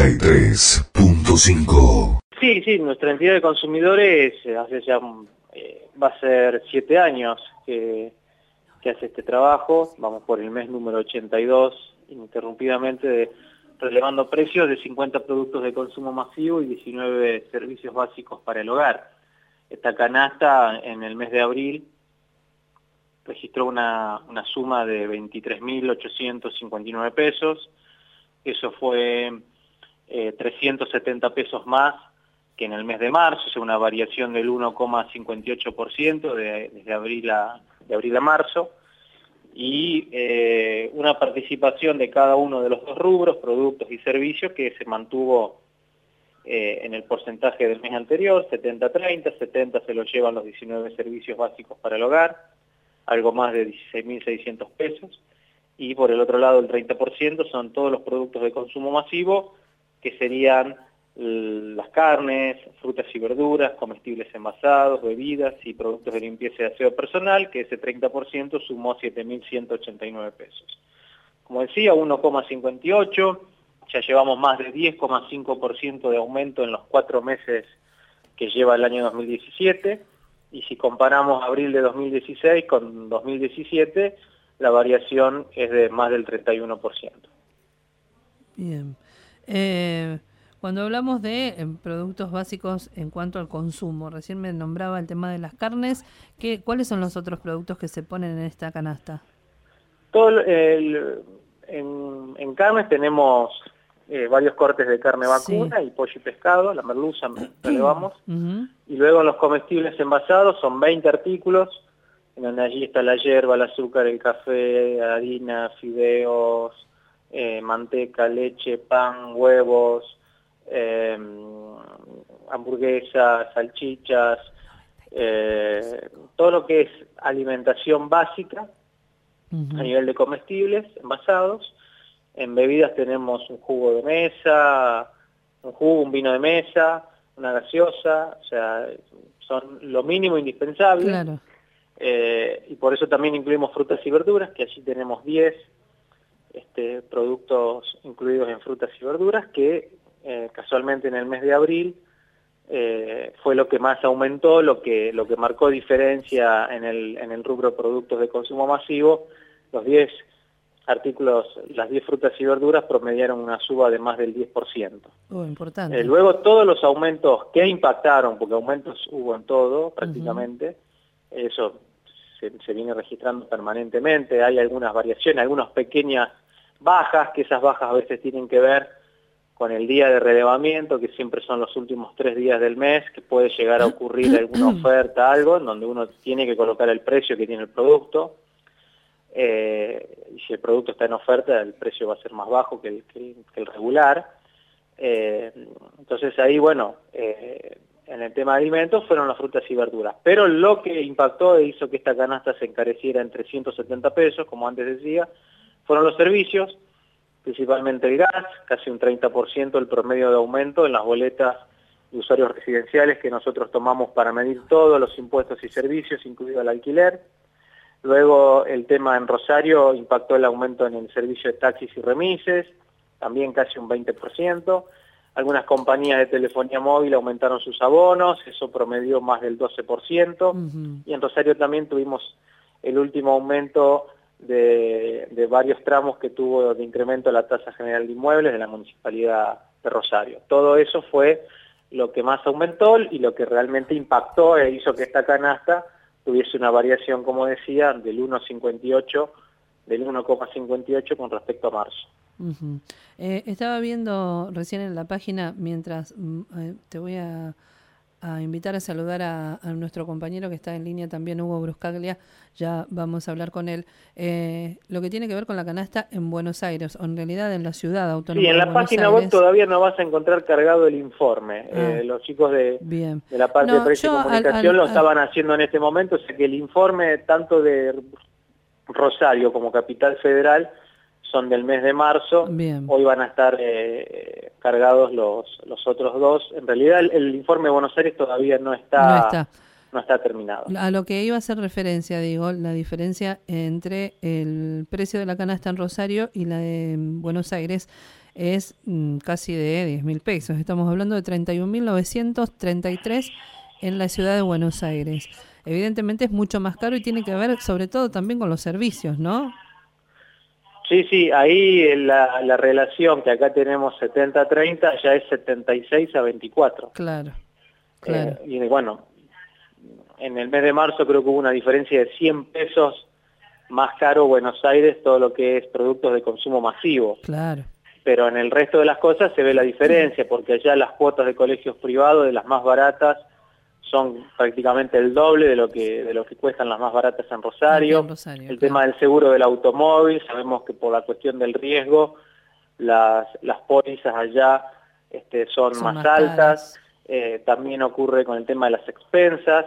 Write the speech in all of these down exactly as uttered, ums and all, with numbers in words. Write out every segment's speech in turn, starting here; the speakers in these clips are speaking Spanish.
y tres punto cinco. Sí, sí, nuestra entidad de consumidores hace ya, eh, va a ser siete años que, que hace este trabajo. Vamos por el mes número ochenta y dos, ininterrumpidamente de, relevando precios de cincuenta productos de consumo masivo y diecinueve servicios básicos para el hogar. Esta canasta en el mes de abril registró una, una suma de veintitrés mil ochocientos cincuenta y nueve pesos. Eso fue eh, trescientos setenta pesos más que en el mes de marzo, es una variación del uno coma cincuenta y ocho por ciento de, desde abril a, de abril a marzo, y eh, una participación de cada uno de los dos rubros, productos y servicios, que se mantuvo eh, en el porcentaje del mes anterior, setenta treinta, setenta se lo llevan los diecinueve servicios básicos para el hogar, algo más de dieciséis mil seiscientos pesos, y por el otro lado el treinta por ciento son todos los productos de consumo masivo, que serían las carnes, frutas y verduras, comestibles envasados, bebidas y productos de limpieza y aseo personal, que ese treinta por ciento sumó siete mil ciento ochenta y nueve pesos. Como decía, uno coma cincuenta y ocho, ya llevamos más de diez coma cinco por ciento de aumento en los cuatro meses que lleva el año dos mil diecisiete, y si comparamos abril de dos mil dieciséis con dos mil diecisiete, la variación es de más del treinta y uno por ciento. Bien. Eh... Cuando hablamos de eh, productos básicos en cuanto al consumo, recién me nombraba el tema de las carnes, ¿qué, ¿cuáles son los otros productos que se ponen en esta canasta? Todo el, en, en carnes tenemos eh, varios cortes de carne vacuna, sí, y pollo y pescado, la merluza relevamos, uh-huh. Y luego en los comestibles envasados son veinte artículos, en donde allí está la hierba, el azúcar, el café, harina, fideos, eh, manteca, leche, pan, huevos, Eh, hamburguesas, salchichas, eh, todo lo que es alimentación básica, uh-huh, a nivel de comestibles envasados. En bebidas tenemos un jugo de mesa, un jugo, un vino de mesa, una gaseosa, o sea, son lo mínimo indispensable. Claro. Eh, y por eso también incluimos frutas y verduras, que allí tenemos diez este, productos incluidos en frutas y verduras, que Eh, casualmente en el mes de abril eh, fue lo que más aumentó, lo que lo que marcó diferencia en el en el rubro productos de consumo masivo. Los diez artículos, las diez frutas y verduras promediaron una suba de más del diez por ciento. Oh, importante. Eh, luego todos los aumentos que impactaron, porque aumentos hubo en todo prácticamente, uh-huh, eso se, se viene registrando permanentemente. Hay algunas variaciones, algunas pequeñas bajas, que esas bajas a veces tienen que ver con el día de relevamiento, que siempre son los últimos tres días del mes, que puede llegar a ocurrir alguna oferta, algo, en donde uno tiene que colocar el precio que tiene el producto, eh, y si el producto está en oferta, el precio va a ser más bajo que el, que, que el regular. Eh, entonces ahí, bueno, eh, en el tema de alimentos fueron las frutas y verduras, pero lo que impactó e hizo que esta canasta se encareciera en trescientos setenta pesos, como antes decía, fueron los servicios, principalmente el gas, casi un treinta por ciento el promedio de aumento en las boletas de usuarios residenciales que nosotros tomamos para medir todos los impuestos y servicios, incluido el alquiler. Luego el tema en Rosario impactó el aumento en el servicio de taxis y remises, también casi un veinte por ciento. Algunas compañías de telefonía móvil aumentaron sus abonos, eso promedió más del doce por ciento. Uh-huh. Y en Rosario también tuvimos el último aumento De, de varios tramos que tuvo de incremento la tasa general de inmuebles de la Municipalidad de Rosario. Todo eso fue lo que más aumentó y lo que realmente impactó e hizo que esta canasta tuviese una variación, como decía, del uno coma cincuenta y ocho, del uno coma cincuenta y ocho con respecto a marzo. Uh-huh. Eh, estaba viendo recién en la página, mientras eh, te voy a a invitar a saludar a, a nuestro compañero que está en línea también, Hugo Bruscaglia, ya vamos a hablar con él, eh, lo que tiene que ver con la canasta en Buenos Aires, o en realidad en la ciudad autónoma. Sí, en la de Buenos página Aires. Web todavía no vas a encontrar cargado el informe. Ah, eh, los chicos de, de la parte no, de precio y comunicación al, al, lo estaban al... haciendo en este momento, o sea que el informe tanto de Rosario como Capital Federal son del mes de marzo. Bien. Hoy van a estar eh, cargados los los otros dos. En realidad el, el informe de Buenos Aires todavía no está, no está no está terminado. A lo que iba a hacer referencia, digo, la diferencia entre el precio de la canasta en Rosario y la de Buenos Aires. es mm, casi de diez mil pesos. Estamos hablando de treinta y un mil novecientos treinta y tres en la ciudad de Buenos Aires. Evidentemente es mucho más caro y tiene que ver sobre todo también con los servicios, ¿no? Sí, sí, ahí la, la relación que acá tenemos setenta a treinta ya es setenta y seis a veinticuatro. Claro, claro. Eh, y bueno, en el mes de marzo creo que hubo una diferencia de cien pesos más caro Buenos Aires, todo lo que es productos de consumo masivo. Claro. Pero en el resto de las cosas se ve la diferencia, porque allá las cuotas de colegios privados, de las más baratas, son prácticamente el doble de lo que de lo que cuestan las más baratas en Rosario. En Rosario, el claro. tema del seguro del automóvil, sabemos que por la cuestión del riesgo, las, las pólizas allá este, son, Son más, más altas. Eh, también ocurre con el tema de las expensas,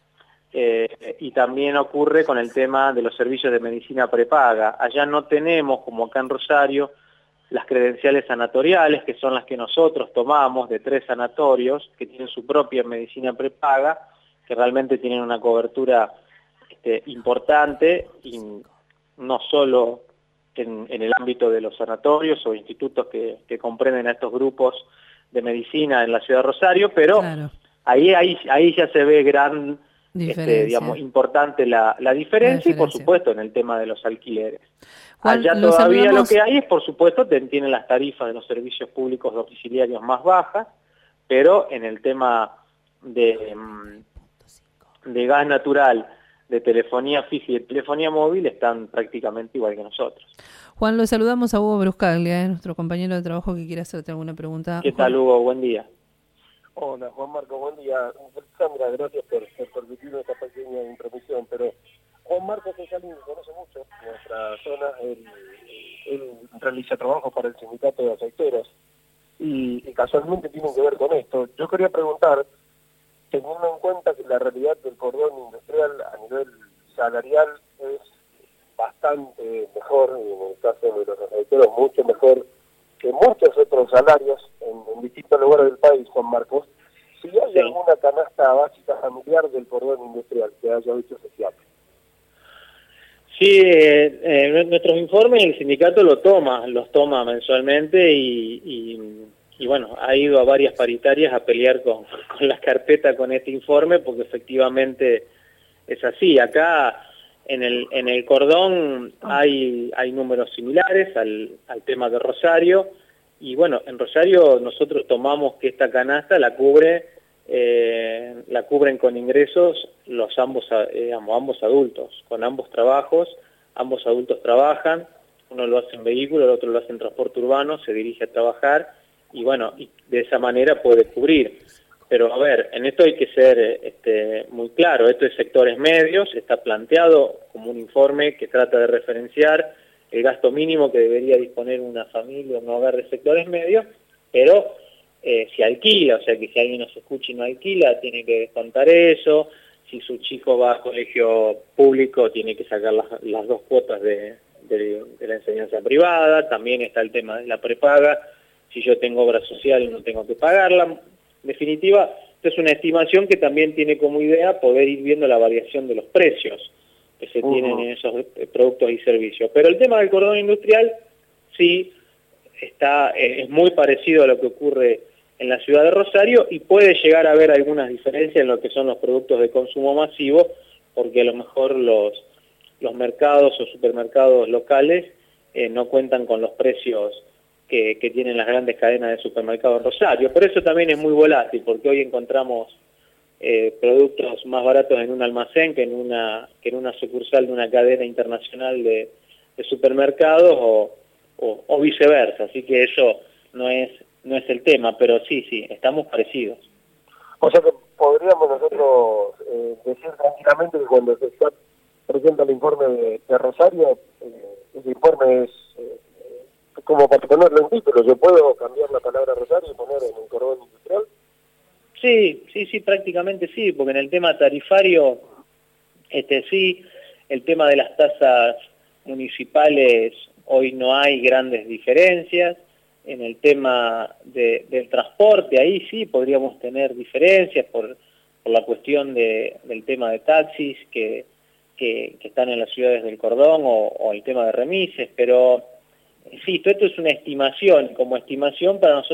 eh, y también ocurre con el tema de los servicios de medicina prepaga. Allá no tenemos, como acá en Rosario, las credenciales sanatoriales, que son las que nosotros tomamos de tres sanatorios, que tienen su propia medicina prepaga, que realmente tienen una cobertura este, importante, y no solo en, en el ámbito de los sanatorios o institutos que, que comprenden a estos grupos de medicina en la ciudad de Rosario, pero Claro. ahí, ahí, ahí ya se ve gran, Diferencia. este, digamos, importante la, la, diferencia, la diferencia, y por supuesto en el tema de los alquileres. Juan, Allá lo todavía saludamos. lo que hay es, por supuesto, tienen las tarifas de los servicios públicos domiciliarios más bajas, pero en el tema de, de gas natural, de telefonía fija y de telefonía móvil están prácticamente igual que nosotros. Juan, lo saludamos a Hugo Bruscaglia, ¿eh? Nuestro compañero de trabajo que quiere hacerte alguna pregunta. ¿Qué tal, Hugo? Buen día. Hola, Juan Marco, buen día. Sandra, gracias por, por permitirme esta pequeña introducción, pero Juan Marcos es alguien que conoce mucho nuestra zona. Él, él realiza trabajo para el sindicato de aceiteros y, y casualmente tienen que ver con esto. Yo quería preguntar, teniendo en cuenta que la realidad del cordón industrial a nivel salarial es bastante mejor, y en el caso de los aceiteros mucho mejor que muchos otros salarios en, en distintos lugares del país, Juan Marcos, si hay Sí. alguna canasta básica familiar del cordón industrial que haya hecho social. Sí, eh, eh, nuestros informes el sindicato lo toma, los toma mensualmente y, y, y bueno, ha ido a varias paritarias a pelear con, con las carpetas con este informe, porque efectivamente es así. Acá en el, en el cordón hay, hay números similares al, al tema de Rosario, y bueno, en Rosario nosotros tomamos que esta canasta la cubre, eh, la cubren con ingresos los ambos, eh, ambos adultos, con ambos trabajos, ambos adultos trabajan, uno lo hace en vehículo, el otro lo hace en transporte urbano, se dirige a trabajar, y bueno, y de esa manera puede cubrir. Pero a ver, en esto hay que ser este, muy claro, esto es sectores medios, está planteado como un informe que trata de referenciar el gasto mínimo que debería disponer una familia o un hogar de sectores medios, pero eh, si alquila, o sea que si alguien nos escucha y no alquila, tiene que descontar eso. Si su chico va a colegio público, tiene que sacar las, las dos cuotas de, de, de la enseñanza privada. También está el tema de la prepaga, si yo tengo obra social no tengo que pagarla. En definitiva, esto es una estimación que también tiene como idea poder ir viendo la variación de los precios que se uh-huh. tienen en esos productos y servicios. Pero el tema del cordón industrial sí está, es muy parecido a lo que ocurre en la ciudad de Rosario, y puede llegar a haber algunas diferencias en lo que son los productos de consumo masivo, porque a lo mejor los, los mercados o supermercados locales eh, no cuentan con los precios que, que tienen las grandes cadenas de supermercados en Rosario. Por eso también es muy volátil, porque hoy encontramos eh, productos más baratos en un almacén que en una, que en una sucursal de una cadena internacional de, de supermercados o, o, o viceversa. Así que eso no es no es el tema, pero sí, sí, estamos parecidos. O sea que podríamos nosotros eh, decir tranquilamente que cuando se está, presenta el informe de, de Rosario, eh, ese informe es, eh, como para ponerle un título, ¿yo puedo cambiar la palabra Rosario y poner en el cordón industrial? Sí, sí, sí, prácticamente sí, porque en el tema tarifario, este sí, el tema de las tasas municipales, hoy no hay grandes diferencias. En el tema de, del transporte, ahí sí podríamos tener diferencias por, por la cuestión de, del tema de taxis que, que, que están en las ciudades del cordón, o, o el tema de remises, pero insisto, esto es una estimación, como estimación para nosotros